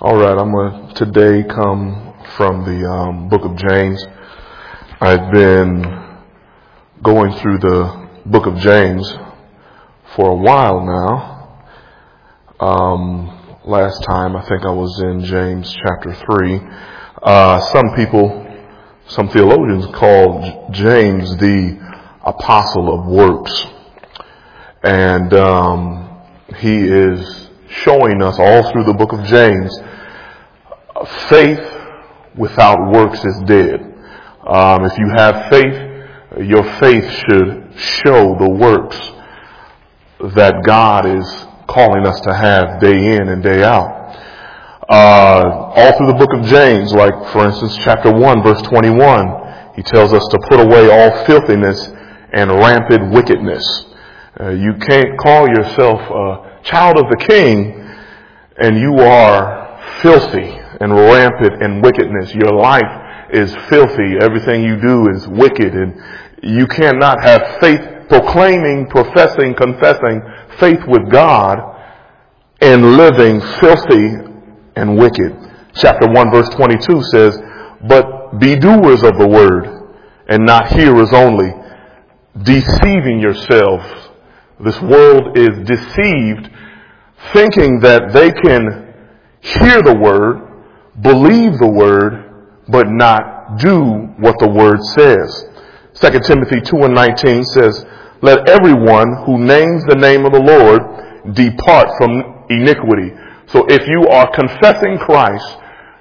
All right, I'm going to today come from the book of James. I've been going through the book of James for a while now. Last time I think I was in James chapter 3. Some theologians call James the apostle of works. And he is showing us all through the book of James, faith without works is dead. If you have faith, your faith should show the works that God is calling us to have day in and day out. All through the book of James, like for instance chapter 1 verse 21, he tells us to put away all filthiness and rampant wickedness. You can't call yourself a child of the King and you are filthy and rampant in wickedness. Your life is filthy. Everything you do is wicked, and you cannot have faith, proclaiming, professing, confessing faith with God and living filthy and wicked. Chapter 1 verse 22 says, "But be doers of the word and not hearers only, deceiving yourselves." This world is deceived, thinking that they can hear the word, believe the word, but not do what the word says. 2 Timothy 2:19 says, "Let everyone who names the name of the Lord depart from iniquity." So if you are confessing Christ,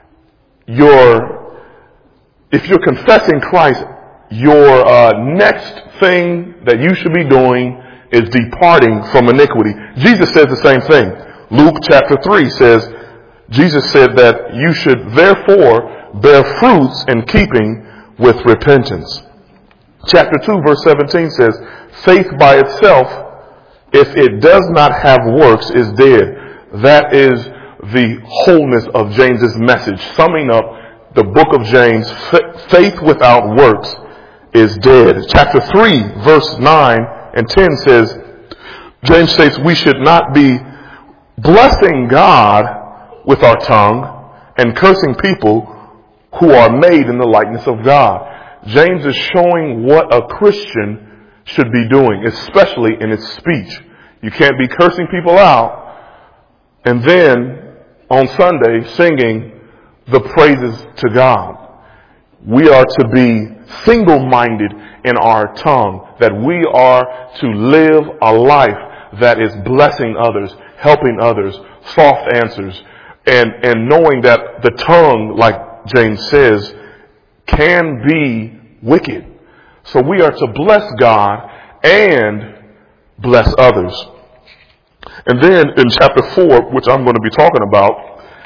if you're confessing Christ, your next thing that you should be doing is departing from iniquity. Jesus says the same thing. Luke chapter 3 says, Jesus said that you should therefore bear fruits in keeping with repentance. Chapter 2 verse 17 says, "Faith by itself, if it does not have works, is dead." That is the wholeness of James's message. Summing up the book of James, faith without works is dead. Chapter 3 verse 9 and 10 says, James states we should not be blessing God with our tongue and cursing people who are made in the likeness of God. James is showing what a Christian should be doing, especially in its speech. You can't be cursing people out and then on Sunday singing the praises to God. We are to be single-minded in our tongue, that we are to live a life that is blessing others, helping others, soft answers, and knowing that the tongue, like James says, can be wicked. So we are to bless God and bless others. And then in chapter 4, which I'm going to be talking about,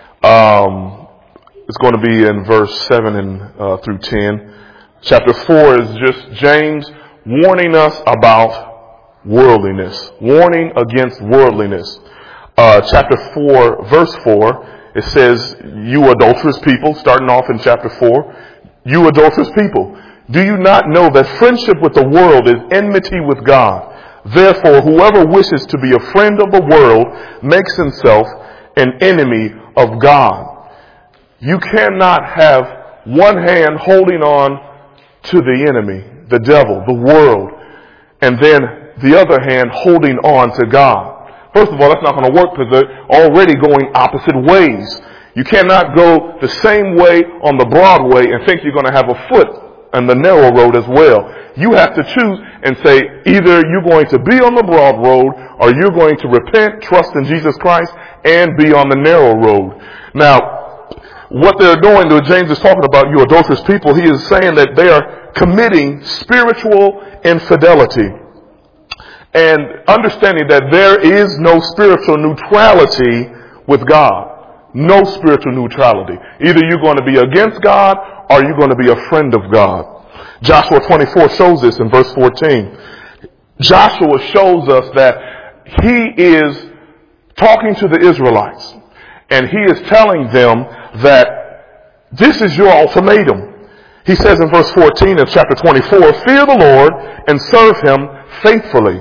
it's going to be in verse 7 and through 10. Chapter 4 is just James warning us about worldliness, warning against worldliness. Chapter 4, verse 4, it says, "You adulterous people," starting off in chapter 4, "You adulterous people, do you not know that friendship with the world is enmity with God? Therefore, whoever wishes to be a friend of the world makes himself an enemy of God." You cannot have one hand holding on to the enemy, the devil, the world, and then the other hand holding on to God. First of all, that's not going to work because they're already going opposite ways. You cannot go the same way on the broad way and think you're going to have a foot on the narrow road as well. You have to choose and say either you're going to be on the broad road or you're going to repent, trust in Jesus Christ, and be on the narrow road. Now, what they're doing, that James is talking about, you adulterous people, he is saying that they are committing spiritual infidelity. And understanding that there is no spiritual neutrality with God. No spiritual neutrality. Either you're going to be against God or you're going to be a friend of God. Joshua 24 shows this in verse 14. Joshua shows us that he is talking to the Israelites. And he is telling them that this is your ultimatum. He says in verse 14 of chapter 24, "Fear the Lord and serve him faithfully.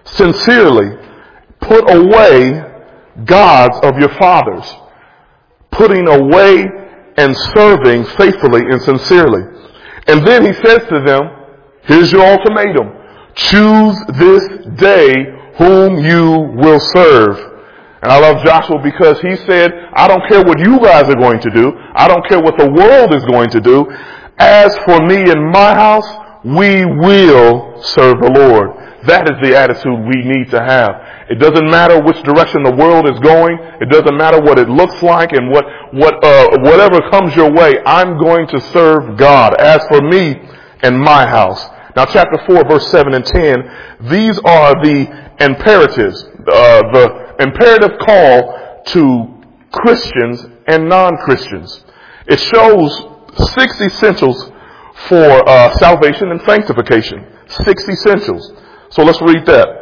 Sincerely, put away gods of your fathers. putting away and serving faithfully and sincerely. And then he says to them, here's your ultimatum. Choose this day whom you will serve. And I love Joshua because he said, I don't care what you guys are going to do. I don't care what the world is going to do. As for me and my house, we will serve the Lord. That is the attitude we need to have. It doesn't matter which direction the world is going. It doesn't matter what it looks like and whatever comes your way. I'm going to serve God. As for me and my house. Now, chapter 4, verse 7 and 10, these are the imperatives, the imperative call to Christians and non-Christians. It shows 6 essentials for salvation and sanctification. 6 essentials. So let's read that.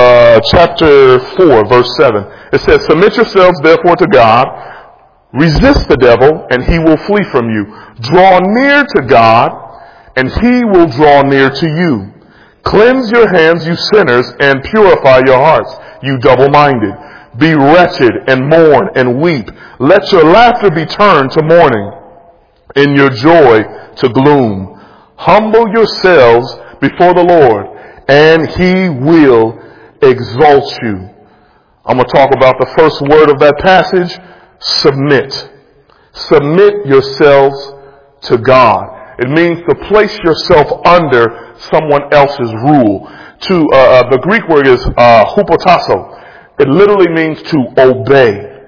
Chapter 4, verse 7. It says, submit yourselves therefore to God. Resist the devil, and he will flee from you. Draw near to God, and he will draw near to you. Cleanse your hands, you sinners, and purify your hearts, you double-minded. Be wretched and mourn and weep. Let your laughter be turned to mourning, and your joy to gloom. Humble yourselves before the Lord, and he will exalt you. I'm going to talk about the first word of that passage. Submit. Submit yourselves to God. It means to place yourself under someone else's rule. The Greek word is hupotasso. It literally means to obey.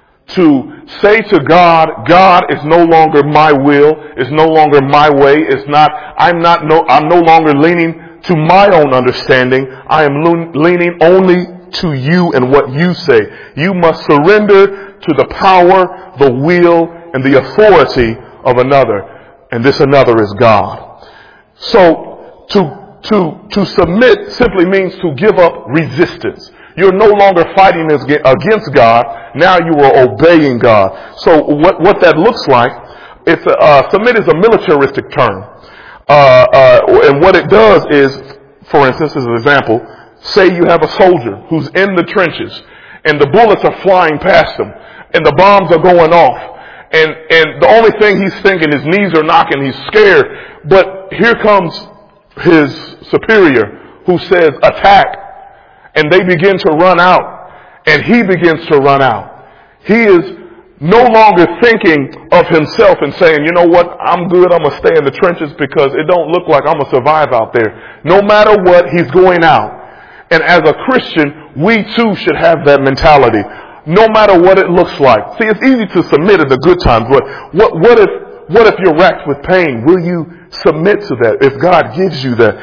To say to God, God is no longer my will, is no longer my way, I'm no longer leaning to my own understanding. I am leaning only to you and what you say. You must surrender to the power, the will, and the authority of another. And this another is God. So to submit simply means to give up resistance. You're no longer fighting against God. Now you are obeying God. So what that looks like, submit is a militaristic term. And what it does is, for instance, as an example, say you have a soldier who's in the trenches and the bullets are flying past him and the bombs are going off. And the only thing he's thinking, his knees are knocking, he's scared. But here comes his superior who says, attack. And they begin to run out. And he begins to run out. He is no longer thinking of himself and saying, you know what, I'm good, I'm going to stay in the trenches because it don't look like I'm going to survive out there. No matter what, he's going out. And as a Christian, we too should have that mentality. No matter what it looks like. See, it's easy to submit in the good times, but what if you're racked with pain? Will you submit to that if God gives you that?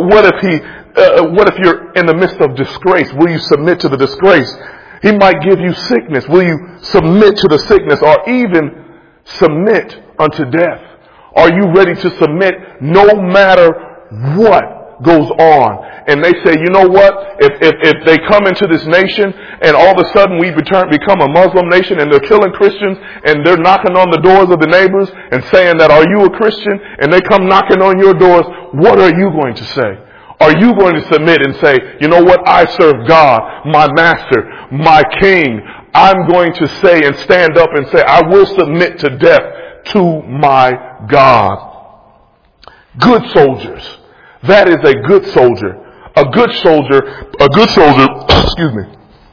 What if you're in the midst of disgrace? Will you submit to the disgrace? He might give you sickness. Will you submit to the sickness or even submit unto death? Are you ready to submit no matter what goes on? And they say, you know what? If they come into this nation and all of a sudden we become a Muslim nation and they're killing Christians and they're knocking on the doors of the neighbors and saying that, are you a Christian? And they come knocking on your doors, what are you going to say? Are you going to submit and say, you know what? I serve God, my master, my king. I'm going to say and stand up and say, I will submit to death to my God. Good soldiers. That is a good soldier. A good soldier, excuse me.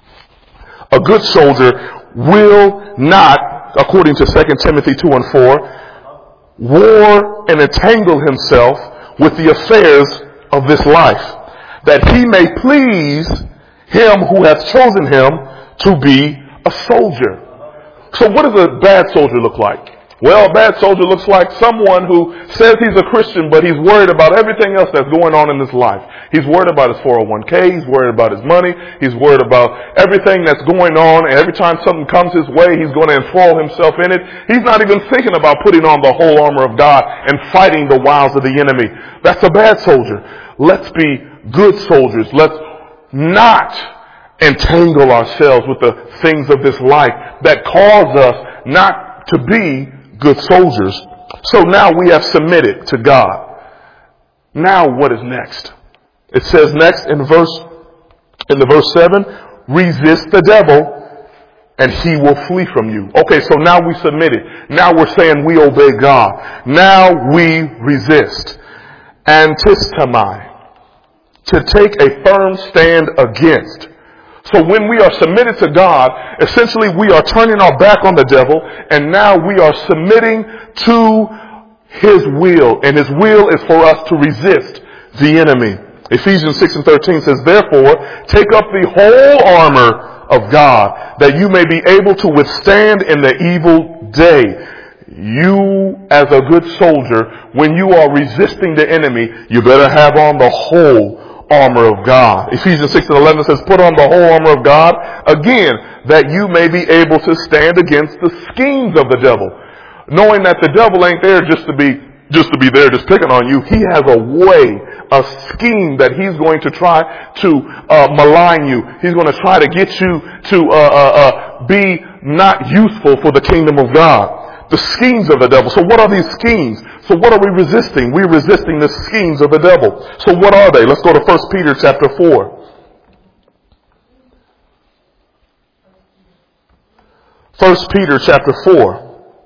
A good soldier will not, according to 2 Timothy 2 and 4, war and entangle himself with the affairs of this life, that he may please him who hath chosen him to be a soldier. So what does a bad soldier look like? Well, a bad soldier looks like someone who says he's a Christian, but he's worried about everything else that's going on in his life. He's worried about his 401k, he's worried about his money, he's worried about everything that's going on, and every time something comes his way, he's going to enthrall himself in it. He's not even thinking about putting on the whole armor of God and fighting the wiles of the enemy. That's a bad soldier. Let's be good soldiers. Let's not entangle ourselves with the things of this life that cause us not to be good soldiers. So now we have submitted to God. Now what is next? It says next in the verse 7, resist the devil and he will flee from you. Okay, so now we submitted. Now we're saying we obey God. Now we resist. Antistamai, to take a firm stand against. So when we are submitted to God, essentially we are turning our back on the devil, and now we are submitting to his will, and his will is for us to resist the enemy. Ephesians 6:13 says, therefore, take up the whole armor of God, that you may be able to withstand in the evil day. You, as a good soldier, when you are resisting the enemy, you better have on the whole armor of God. Ephesians 6:11 says, put on the whole armor of God, again, that you may be able to stand against the schemes of the devil. Knowing that the devil ain't there just to be there, just picking on you. He has a way, a scheme that he's going to try to malign you. He's going to try to get you to be not useful for the kingdom of God. The schemes of the devil. So what are these schemes? So what are we resisting? We're resisting the schemes of the devil. So what are they? Let's go to 1 Peter chapter 4. 1 Peter chapter 4.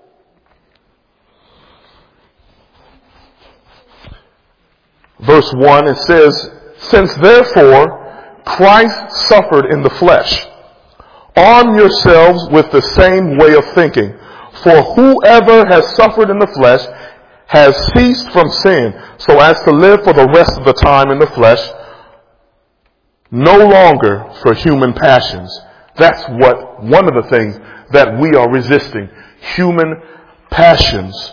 Verse 1, it says, since therefore Christ suffered in the flesh, arm yourselves with the same way of thinking. For whoever has suffered in the flesh has ceased from sin, so as to live for the rest of the time in the flesh, no longer for human passions. That's one of the things that we are resisting. Human passions.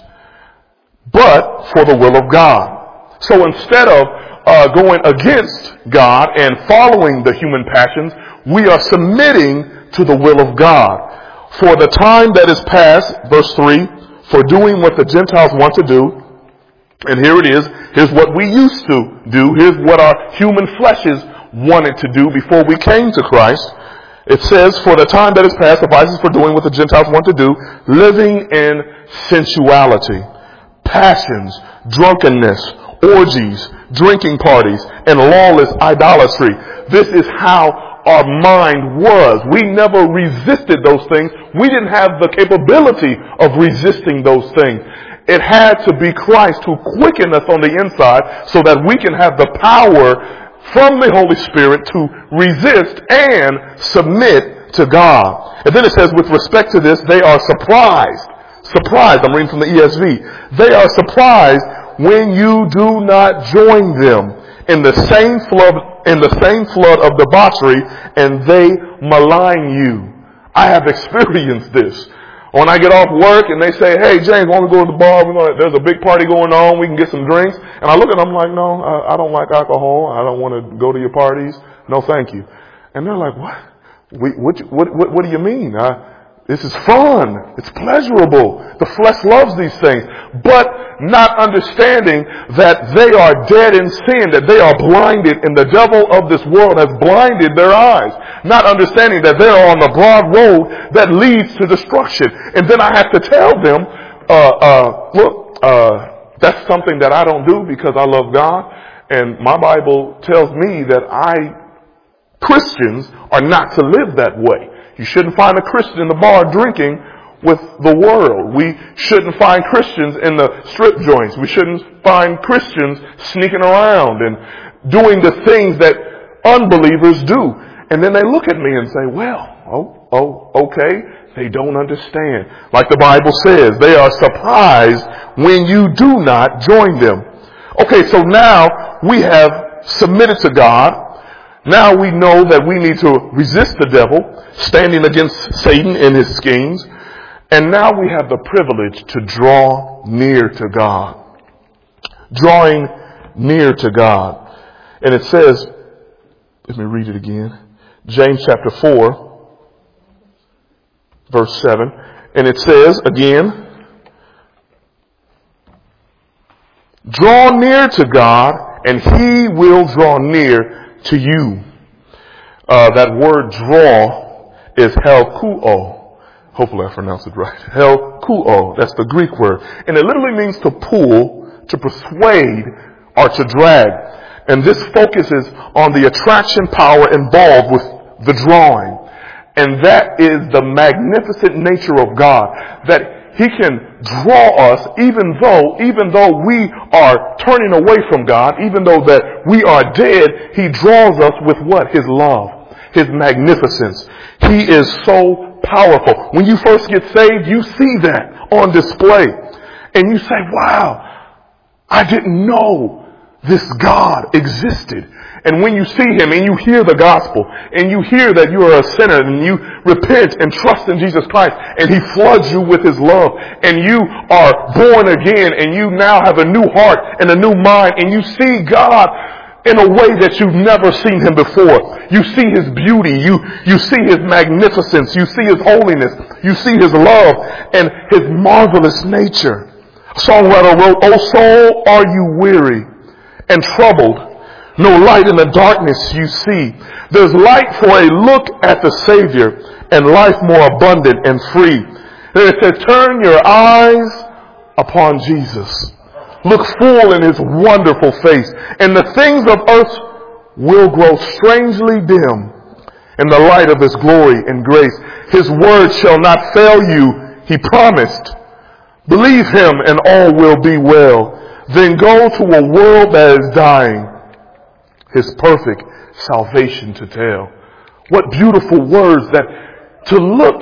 But for the will of God. So instead of going against God and following the human passions, we are submitting to the will of God. For the time that is past, verse 3, for doing what the Gentiles want to do, and here it is, here's what we used to do, here's what our human fleshes wanted to do before we came to Christ. It says, for the time that is past suffices for doing what the Gentiles want to do, living in sensuality, passions, drunkenness, orgies, drinking parties, and lawless idolatry. This is how our mind was. We never resisted those things. We didn't have the capability of resisting those things. It had to be Christ who quickened us on the inside so that we can have the power from the Holy Spirit to resist and submit to God. And then it says, with respect to this, they are surprised. Surprised, I'm reading from the ESV. They are surprised when you do not join them in the same flood of debauchery, and they malign you. I have experienced this. When I get off work and they say, hey, James, want to go to the bar? There's a big party going on. We can get some drinks. And I look at them like, no, I don't like alcohol. I don't want to go to your parties. No, thank you. And they're like, what? What do you mean? This is fun. It's pleasurable. The flesh loves these things. But not understanding that they are dead in sin, that they are blinded, and the devil of this world has blinded their eyes. Not understanding that they are on the broad road that leads to destruction. And then I have to tell them, look, that's something that I don't do because I love God. And my Bible tells me that Christians are not to live that way. You shouldn't find a Christian in the bar drinking with the world. We shouldn't find Christians in the strip joints. We shouldn't find Christians sneaking around and doing the things that unbelievers do. And then they look at me and say, well, okay. They don't understand. Like the Bible says, they are surprised when you do not join them. Okay, so now we have submitted to God. Now we know that we need to resist the devil, standing against Satan and his schemes. And now we have the privilege to draw near to God. Drawing near to God. And it says, let me read it again. James chapter 4, verse 7. And it says again, draw near to God and he will draw near to you. That word draw is helkuo. Hopefully I pronounced it right. Helkuo. That's the Greek word. And it literally means to pull, to persuade, or to drag. And this focuses on the attraction power involved with the drawing. And that is the magnificent nature of God, that He can draw us even though we are turning away from God, even though that we are dead, He draws us with what? His love, His magnificence. He is so powerful. When you first get saved, you see that on display. And you say, wow, I didn't know this God existed. And when you see Him and you hear the gospel and you hear that you are a sinner and you repent and trust in Jesus Christ and He floods you with His love and you are born again and you now have a new heart and a new mind and you see God in a way that you've never seen Him before. You see His beauty. You see His magnificence. You see His holiness. You see His love and His marvelous nature. A songwriter wrote, "O soul, are you weary and troubled? No light in the darkness you see. There's light for a look at the Savior and life more abundant and free." Then it says, turn your eyes upon Jesus. Look full in His wonderful face, and the things of earth will grow strangely dim in the light of His glory and grace. His word shall not fail you, He promised. Believe Him and all will be well. Then go to a world that is dying, His perfect salvation to tell. What beautiful words, that to look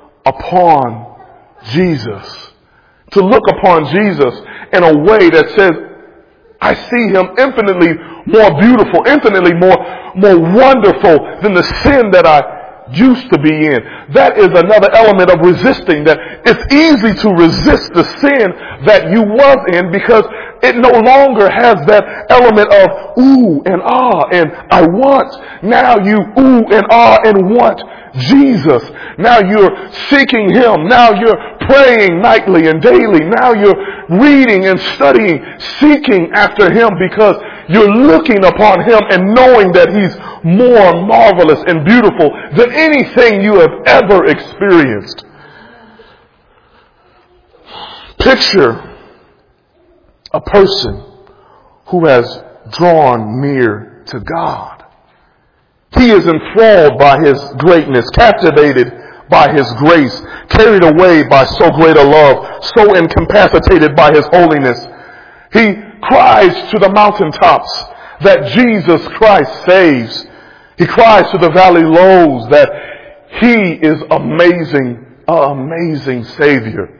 upon Jesus. To look upon Jesus in a way that says, I see Him infinitely more beautiful, infinitely more wonderful than the sin that I used to be in. That is another element of resisting, that it's easy to resist the sin that you was in because it no longer has that element of ooh and ah and I want. Now you ooh and ah and want Jesus. Now you're seeking Him. Now you're praying nightly and daily. Now you're reading and studying, seeking after Him because you're looking upon Him and knowing that He's more marvelous and beautiful than anything you have ever experienced. Picture a person who has drawn near to God. He is enthralled by His greatness, captivated by His grace, carried away by so great a love, so incapacitated by His holiness. He cries to the mountaintops that Jesus Christ saves. He cries to the valley lows that He is amazing, an amazing Savior.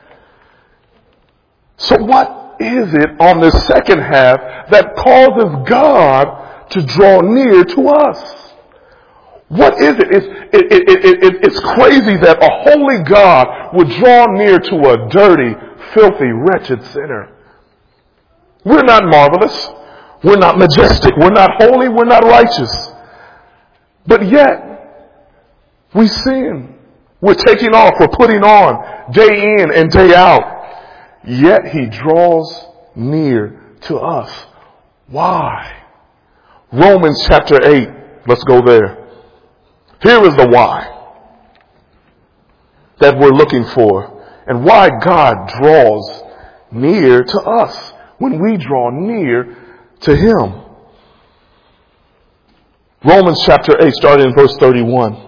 So what is it on the second half that causes God to draw near to us? What is it? It's crazy that a holy God would draw near to a dirty, filthy, wretched sinner. We're not marvelous. We're not majestic. We're not holy. We're not righteous. But yet, we sin. We're taking off. We're putting on day in and day out. Yet He draws near to us. Why? Romans chapter 8. Let's go there. Here is the why that we're looking for and why God draws near to us when we draw near to Him. Romans chapter 8, starting in verse 31.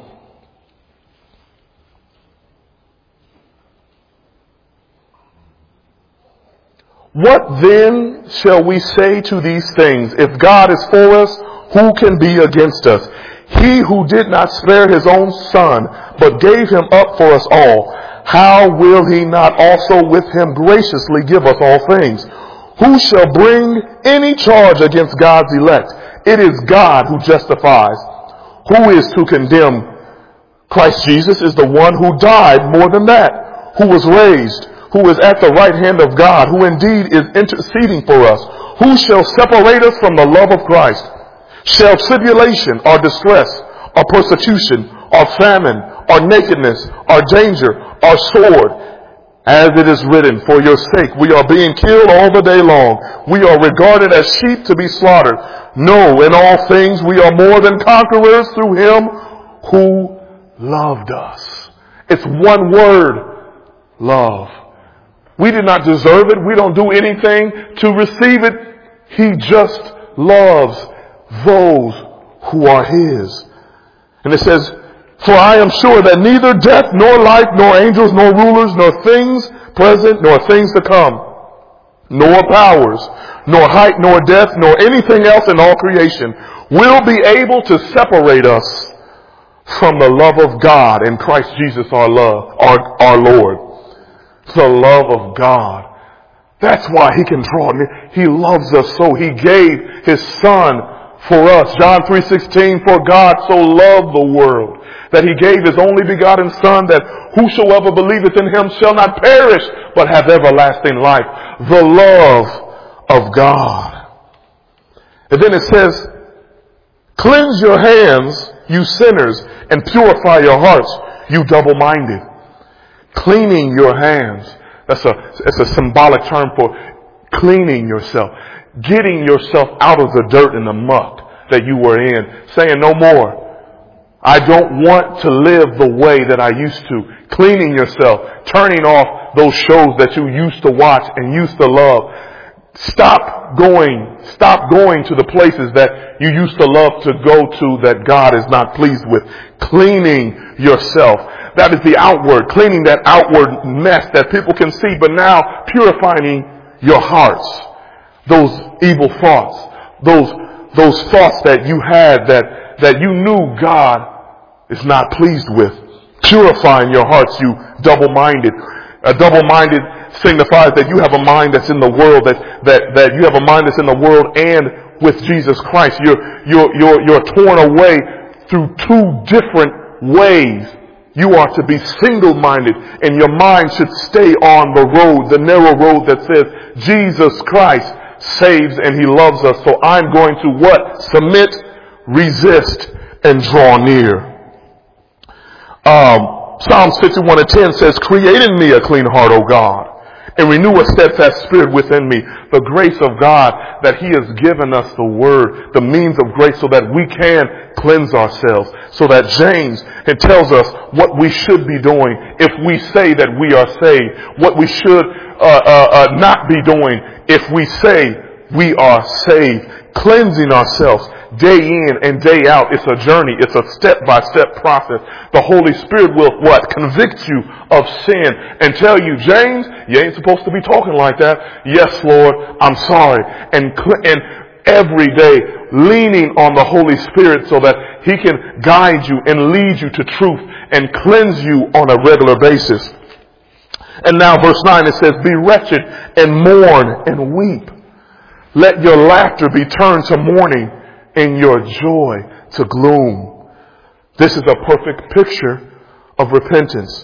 What then shall we say to these things? If God is for us, who can be against us? He who did not spare His own Son, but gave Him up for us all, how will He not also with Him graciously give us all things? Who shall bring any charge against God's elect? It is God who justifies. Who is to condemn? Christ Jesus is the one who died, more than that, who was raised, who is at the right hand of God, who indeed is interceding for us. Who shall separate us from the love of Christ? Shall tribulation, or distress, or persecution, or famine, or nakedness, or danger, or sword? As it is written, for your sake we are being killed all the day long. We are regarded as sheep to be slaughtered. No, in all things we are more than conquerors through Him who loved us. It's one word, love. We did not deserve it. We don't do anything to receive it. He just loves those who are His. And it says, For I am sure that neither death, nor life, nor angels, nor rulers, nor things present, nor things to come, nor powers, nor height, nor depth, nor anything else in all creation will be able to separate us from the love of God in Christ Jesus our Lord. The love of God. That's why he can draw near. He loves us so he gave his son for us. John 3:16, for God so loved the world that he gave his only begotten son, that whosoever believeth in him shall not perish but have everlasting life. The love of God. And then it says, cleanse your hands, you sinners, and purify your hearts, you double-minded. Cleaning your hands. It's a symbolic term for cleaning yourself. Getting yourself out of the dirt and the muck that you were in. Saying no more. I don't want to live the way that I used to. Cleaning yourself. Turning off those shows that you used to watch and used to love. Stop going to the places that you used to love to go to that God is not pleased with. Cleaning yourself. That is the outward, cleaning that outward mess that people can see, but now purifying your hearts. Those evil thoughts, those thoughts that you had that you knew God is not pleased with. Purifying your hearts, you double-minded. Double-minded signifies that you have a mind that's in the world, that you have a mind that's in the world and with Jesus Christ. You're torn away through two different ways. You are to be single-minded, and your mind should stay on the road, the narrow road that says Jesus Christ saves and he loves us. So I'm going to what? Submit, resist, and draw near. Psalms 51:10 says, create in me a clean heart, O God, and renew a steadfast spirit within me. The grace of God that he has given us the word, the means of grace so that we can cleanse ourselves. So that James, it tells us what we should be doing if we say that we are saved. What we should not be doing if we say we are saved. Cleansing ourselves day in and day out. It's a journey. It's a step-by-step process. The Holy Spirit will what? Convict you of sin and tell you, James, you ain't supposed to be talking like that. Yes, Lord, I'm sorry. And every day leaning on the Holy Spirit so that he can guide you and lead you to truth and cleanse you on a regular basis. And now verse 9, it says, be wretched and mourn and weep. Let your laughter be turned to mourning and your joy to gloom. This is a perfect picture of repentance.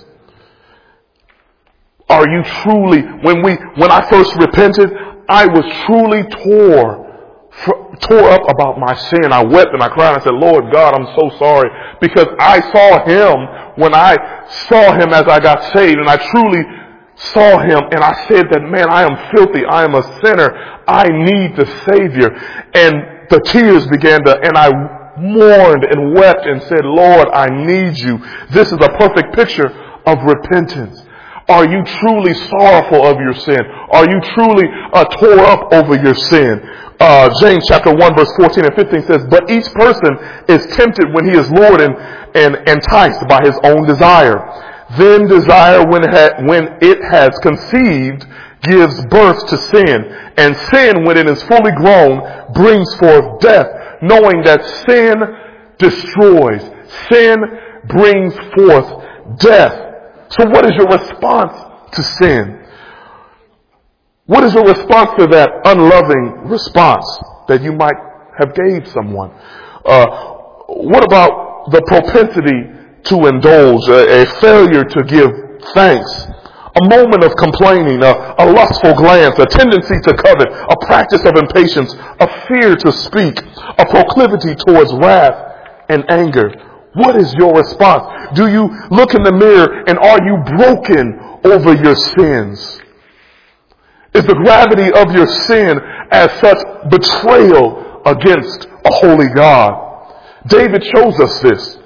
Are you truly, when I first repented, I was truly tore up about my sin. I wept and I cried and I said, Lord God, I'm so sorry, because I saw him when I saw him as I got saved, and I truly saw him and I said that, man, I am filthy. I am a sinner. I need the Savior. And the tears began and I mourned and wept and said, Lord, I need you. This is a perfect picture of repentance. Are you truly sorrowful of your sin? Are you truly tore up over your sin? James chapter 1 verse 14 and 15 says, but each person is tempted when he is lured and enticed by his own desire. Then desire, when it has conceived, gives birth to sin. And sin, when it is fully grown, brings forth death, knowing that sin destroys. Sin brings forth death. So what is your response to sin? What is your response to that unloving response that you might have gave someone? What about the propensity to indulge, a failure to give thanks, a moment of complaining, a lustful glance, a tendency to covet, a practice of impatience, a fear to speak, a proclivity towards wrath and anger? What is your response? Do you look in the mirror and are you broken over your sins? Is the gravity of your sin as such betrayal against a holy God? David shows us this.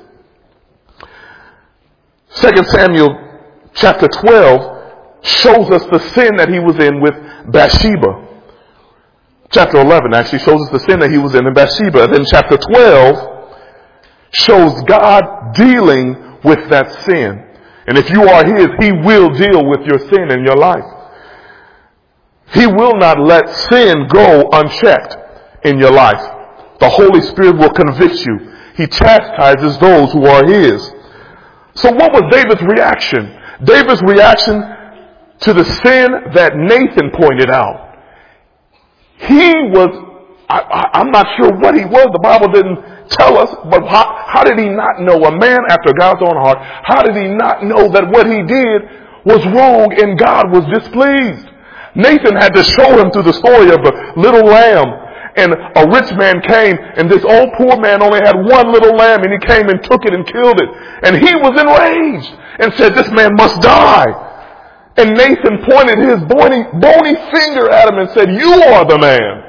2 Samuel chapter 12 shows us the sin that he was in with Bathsheba. Chapter 11 actually shows us the sin that he was in Bathsheba. Then chapter 12 shows God dealing with that sin. And if you are His, He will deal with your sin in your life. He will not let sin go unchecked in your life. The Holy Spirit will convict you. He chastises those who are His. So what was David's reaction? David's reaction to the sin that Nathan pointed out. He was, I'm not sure what he was. The Bible didn't tell us, but how did he not know, a man after God's own heart, how did he not know that what he did was wrong and God was displeased? Nathan had to show him through the story of the little lamb. And a rich man came, and this old poor man only had one little lamb, and he came and took it and killed it. And he was enraged and said, this man must die. And Nathan pointed his bony finger at him and said, you are the man.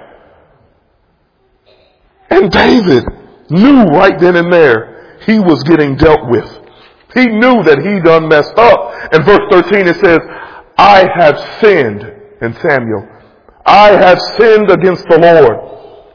And David knew right then and there he was getting dealt with. He knew that he done messed up. In verse 13 it says, I have sinned, in Samuel, I have sinned against the Lord.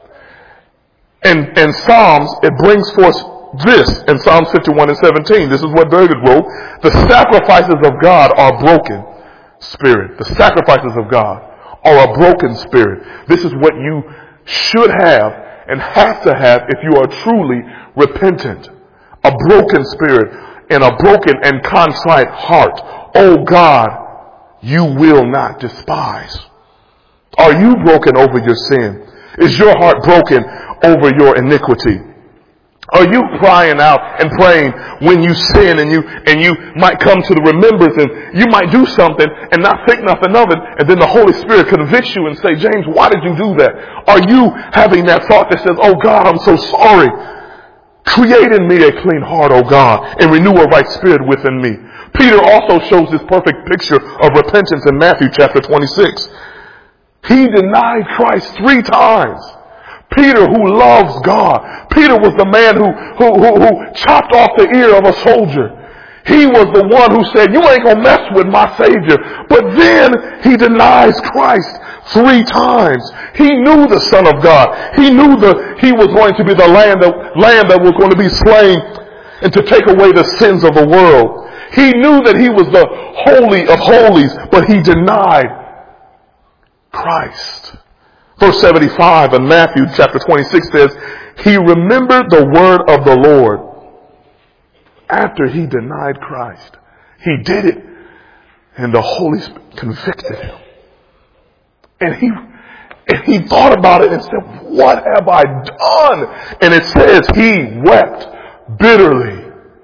And Psalms, it brings forth this in Psalms 51 and 17. This is what David wrote. The sacrifices of God are broken spirit. The sacrifices of God are a broken spirit. This is what you should have and have to have if you are truly repentant. A broken spirit and a broken and contrite heart. Oh God, you will not despise. Are you broken over your sin? Is your heart broken over your iniquity? Are you crying out and praying when you sin and you might come to the remembrance and you might do something and not think nothing of it, and then the Holy Spirit convicts you and say, James, why did you do that? Are you having that thought that says, oh God, I'm so sorry. Create in me a clean heart, oh God, and renew a right spirit within me. Peter also shows this perfect picture of repentance in Matthew chapter 26. He denied Christ 3 times. Peter, who loves God. Peter was the man who chopped off the ear of a soldier. He was the one who said, you ain't gonna mess with my Savior. But then he denies Christ 3 times. He knew the Son of God. He knew he was going to be the lamb that was going to be slain and to take away the sins of the world. He knew that he was the Holy of Holies, but he denied Christ. Verse 75 in Matthew chapter 26 says, he remembered the word of the Lord after he denied Christ. He did it, and the Holy Spirit convicted him. And he thought about it and said, what have I done? And it says he wept bitterly.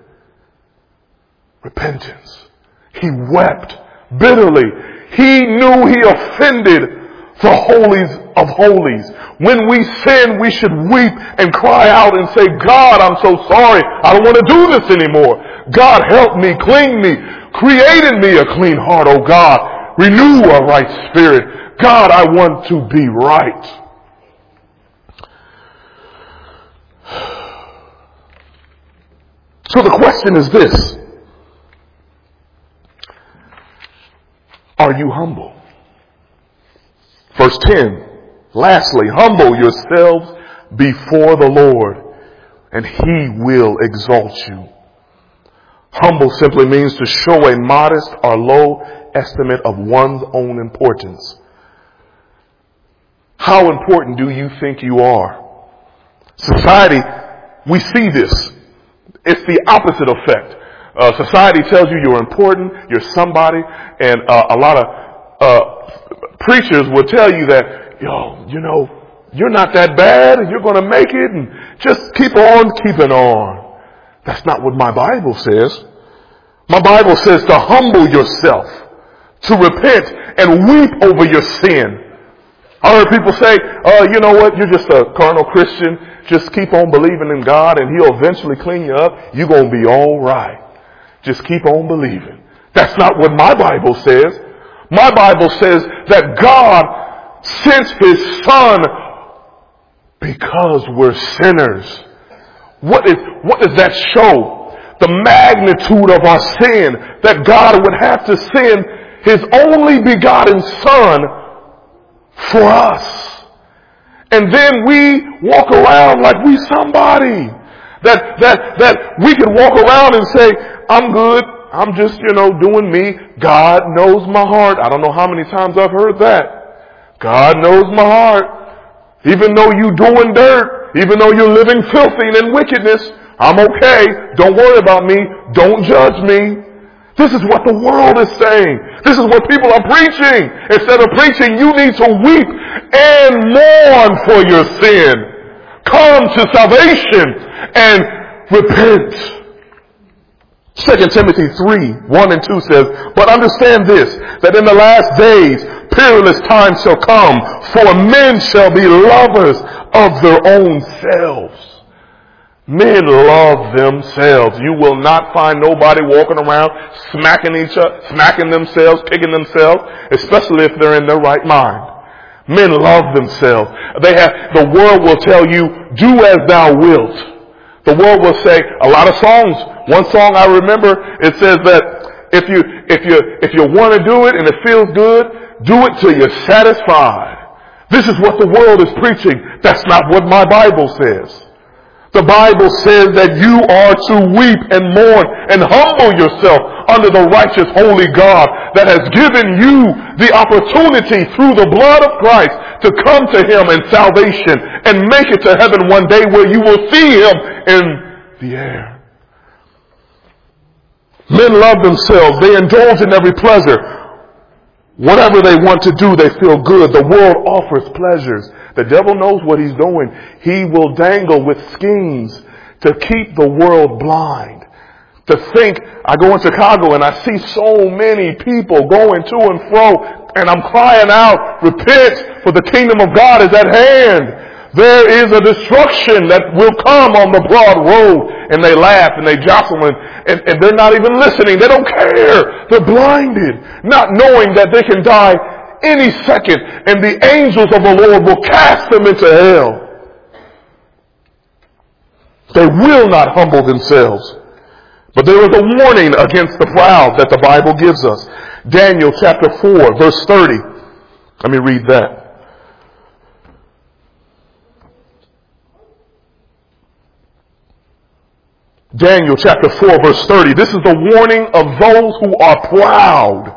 Repentance. He wept bitterly. He knew he offended the holies of holies. When we sin, we should weep and cry out and say, God, I'm so sorry. I don't want to do this anymore. God, help me, clean me, create in me a clean heart, oh God. Renew a right spirit. God, I want to be right. So the question is this. Are you humble? Verse 10. Lastly, humble yourselves before the Lord, and He will exalt you. Humble simply means to show a modest or low estimate of one's own importance. How important do you think you are? Society, we see this. It's the opposite effect. Society tells you you're important, you're somebody, and a lot of preachers will tell you that, you're not that bad, and you're going to make it, and just keep on keeping on. That's not what my Bible says. My Bible says to humble yourself, to repent and weep over your sin. I heard people say, you know what, you're just a carnal Christian. Just keep on believing in God and He'll eventually clean you up. You're going to be all right. Just keep on believing. That's not what my Bible says. My Bible says that God sent His Son because we're sinners. What does that show? The magnitude of our sin, that God would have to send His only begotten Son for us. And then we walk around like we somebody. That we can walk around and say, I'm good. I'm just, doing me. God knows my heart. I don't know how many times I've heard that. God knows my heart. Even though you doing dirt, even though you're living filthy and in wickedness, I'm okay. Don't worry about me. Don't judge me. This is what the world is saying. This is what people are preaching. Instead of preaching, you need to weep and mourn for your sin. Come to salvation and repent. 2 Timothy 3:1-2 says, but understand this, that in the last days perilous times shall come, for men shall be lovers of their own selves. Men love themselves. You will not find nobody walking around smacking themselves, kicking themselves, especially if they're in their right mind. Men love themselves. The world will tell you, do as thou wilt. The world will say, a lot of songs. One song I remember, it says that if you want to do it and it feels good, do it till you're satisfied. This is what the world is preaching. That's not what my Bible says. The Bible says that you are to weep and mourn and humble yourself under the righteous holy God that has given you the opportunity through the blood of Christ to come to Him in salvation and make it to heaven one day where you will see Him in the air. Men love themselves. They indulge in every pleasure. Whatever they want to do, they feel good. The world offers pleasures. The devil knows what he's doing. He will dangle with schemes to keep the world blind. To think, I go in Chicago and I see so many people going to and fro, and I'm crying out, repent, for the kingdom of God is at hand. There is a destruction that will come on the broad road. And they laugh and they jostle and they're not even listening. They don't care. They're blinded, not knowing that they can die any second and the angels of the Lord will cast them into hell. They will not humble themselves. But there is a warning against the proud that the Bible gives us. Daniel chapter 4 verse 30. Let me read that. Daniel chapter 4 verse 30. This is the warning of those who are proud.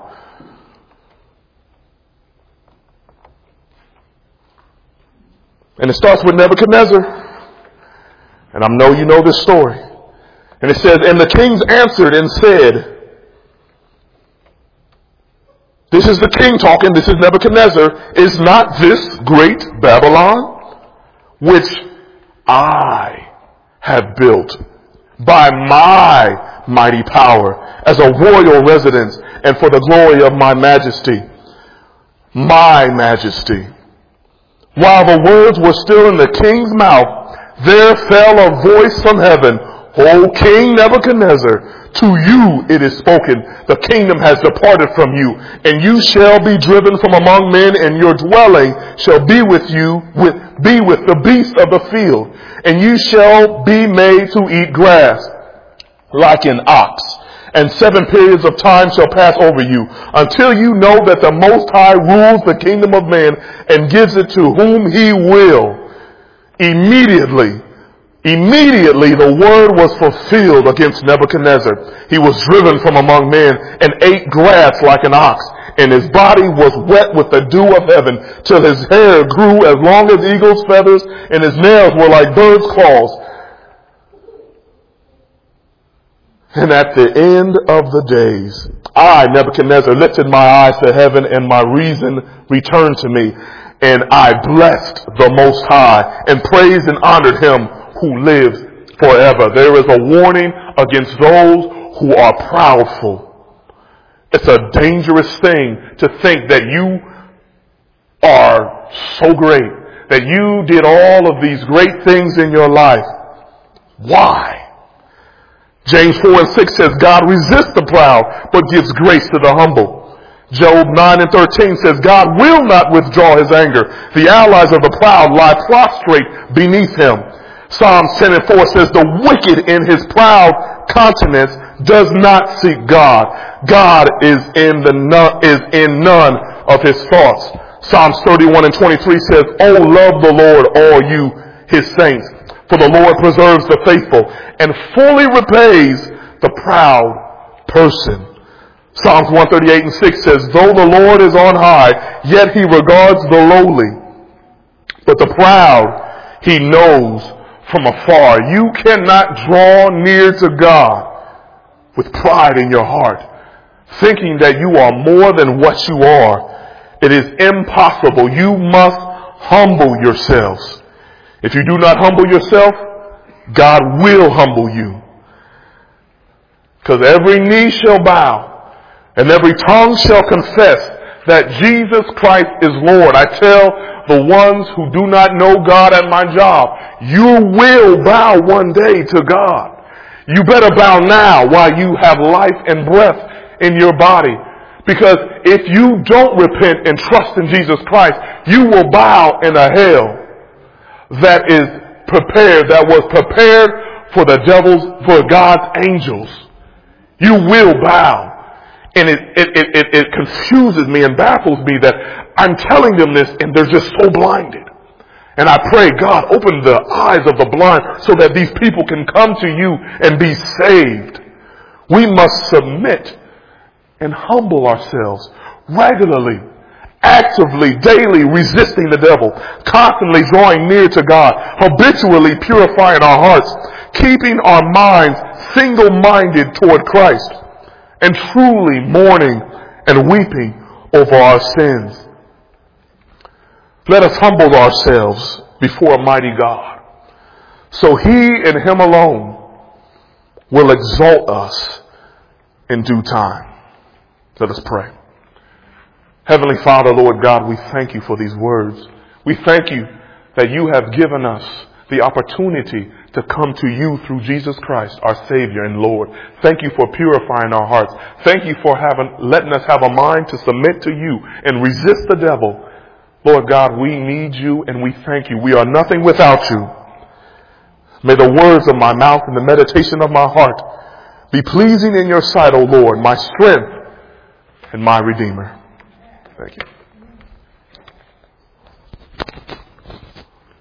And it starts with Nebuchadnezzar. And I know you know this story. And it says, and the kings answered and said, this is the king talking, this is Nebuchadnezzar, is not this great Babylon, which I have built by my mighty power as a royal residence and for the glory of my majesty. My majesty. While the words were still in the king's mouth, there fell a voice from heaven, O King Nebuchadnezzar, to you it is spoken, the kingdom has departed from you, and you shall be driven from among men, and your dwelling shall be with the beasts of the field, and you shall be made to eat grass like an ox. And 7 periods of time shall pass over you, until you know that the Most High rules the kingdom of man and gives it to whom He will. Immediately the word was fulfilled against Nebuchadnezzar. He was driven from among men and ate grass like an ox, and his body was wet with the dew of heaven, till his hair grew as long as eagle's feathers, and his nails were like birds' claws. And at the end of the days, I, Nebuchadnezzar, lifted my eyes to heaven, and my reason returned to me. And I blessed the Most High, and praised and honored Him who lives forever. There is a warning against those who are proudful. It's a dangerous thing to think that you are so great, that you did all of these great things in your life. Why? James 4:6 says, God resists the proud, but gives grace to the humble. Job 9:13 says, God will not withdraw His anger. The allies of the proud lie prostrate beneath him. Psalms 10:4 says, the wicked in his proud countenance does not seek God. God is in none of his thoughts. Psalms 31:23 says, oh, love the Lord, all you His saints. For the Lord preserves the faithful and fully repays the proud person. Psalms 138:6 says, though the Lord is on high, yet he regards the lowly. But the proud he knows from afar. You cannot draw near to God with pride in your heart, thinking that you are more than what you are. It is impossible. You must humble yourselves. If you do not humble yourself, God will humble you. Because every knee shall bow and every tongue shall confess that Jesus Christ is Lord. I tell the ones who do not know God at my job, you will bow one day to God. You better bow now while you have life and breath in your body. Because if you don't repent and trust in Jesus Christ, you will bow in a hell that was prepared for the devils, for God's angels. You will bow. And it confuses me and baffles me that I'm telling them this and they're just so blinded. And I pray, God, open the eyes of the blind so that these people can come to you and be saved. We must submit and humble ourselves regularly, actively, daily resisting the devil, constantly drawing near to God, habitually purifying our hearts, keeping our minds single-minded toward Christ, and truly mourning and weeping over our sins. Let us humble ourselves before a mighty God, so He and Him alone will exalt us in due time. Let us pray. Heavenly Father, Lord God, we thank you for these words. We thank you that you have given us the opportunity to come to you through Jesus Christ, our Savior and Lord. Thank you for purifying our hearts. Thank you for letting us have a mind to submit to you and resist the devil. Lord God, we need you and we thank you. We are nothing without you. May the words of my mouth and the meditation of my heart be pleasing in your sight, O Lord, my strength and my Redeemer. Thank you.